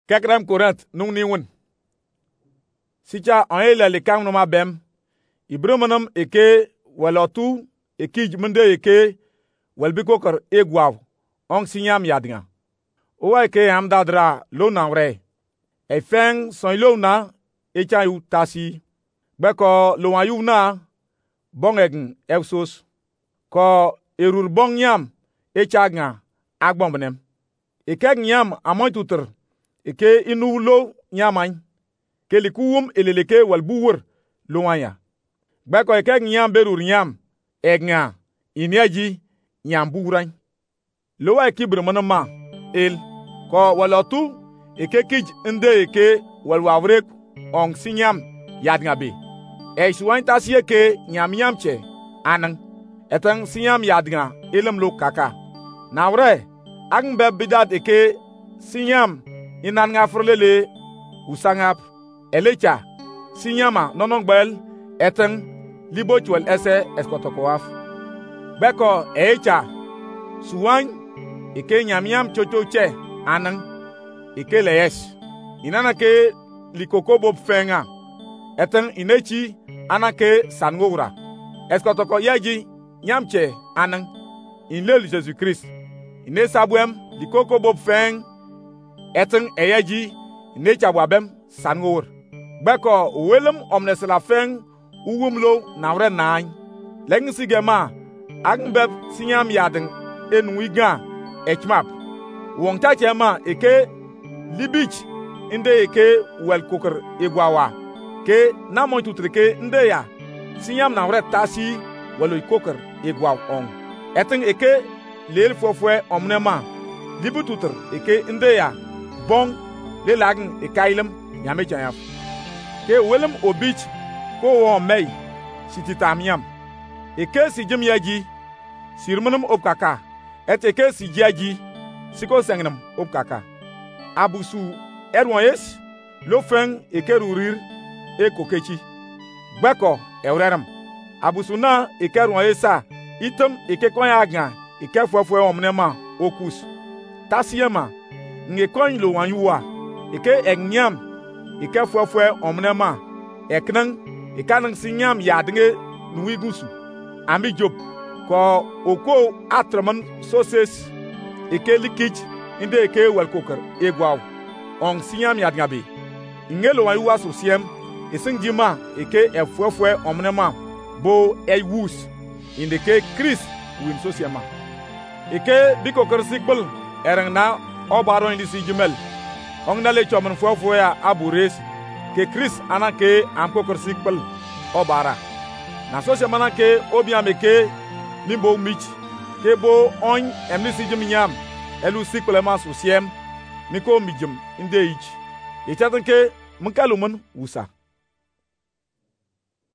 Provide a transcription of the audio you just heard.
Kekram Korint nung ni wun. Sicha an le kang no ma bem. Ibrumanum eke walotu ekij mende eke walbikokar egwaw ong sinyam yadnga. Owa eke amdadra lo nawre. E feng son lo na echa yu tasi. Beko lo wan yu na bong egn evsos. Ko erur bong nyam echa nga agbong benem. Eke nyam amoy tuter. Eke inu lo nyamany. Ke likuwum eleleke walbuwur lo wanya. Beko eke nyam berur nyam egna inyaji nyam buurany. Lo wa ekibr manama el ko walotu eke kij inde eke walwawrek ong sinyam yadnga be. E suwan tasiye ke nyam che anang. Etang sinyam yadnga elam lo kaka. Nawre ang bebidad eke sinyam inan nga frolele usangap elecha sinyama nonong bel etang libochwel ese eskotokoaf. Beko echa suwan ike nyam chocho che anang ike leyesh inana ke likoko bob fenga etang inechi anake sangora eskotoko yaji nyamche anang inlel Jesus Christ ine sabwem likoko bob feng etang eyaji inecha wabem sangor. Beko welum omnesla feng uwumlo nawre nany leng sigema agbeb sinyam yadeng enwiga echmap wongta chema eke libich inde eke wel koker igwawa ke namoy tutrike inde ya sinyam nawre tasi walo koker igwaw on eteng eke leel fofwe omnema libu tutr eke inde ya bong le lagn ekailem nyame chayaf ke welum obich ko wo mei sititamiam eke sijim yaji sirmunum opkaka et eke sijaji siko sengnum opkaka abusu erwonyes lo feng eke rurir e kokechi gbeko ewreram abusu na eke erwonyesa item eke koyaga eke fofo omnema okus tasiema nge koin lo wanyuwa eke egnyam eke fofo omnema eknang ikanang sinyam yadnge nuigusu ami job ko oko atraman soses eke likij inde eke welkoker egwaw ong sinyam yadngabe ingelo wayuwa sosiem isingjima eke efuefue omnema bo eiwus inde ke Chris win sosiema eke bikoker sikbel erangna obaro indi sijimel ong nale chomen fuefue ya abures ke Chris anake amkoker sikbel obara na sosiema na ke obiame ke limbo mich ke bo on emlisi jim nyam elu sikplema sosiem miko mijim inde ich echatan ke mkalumun usa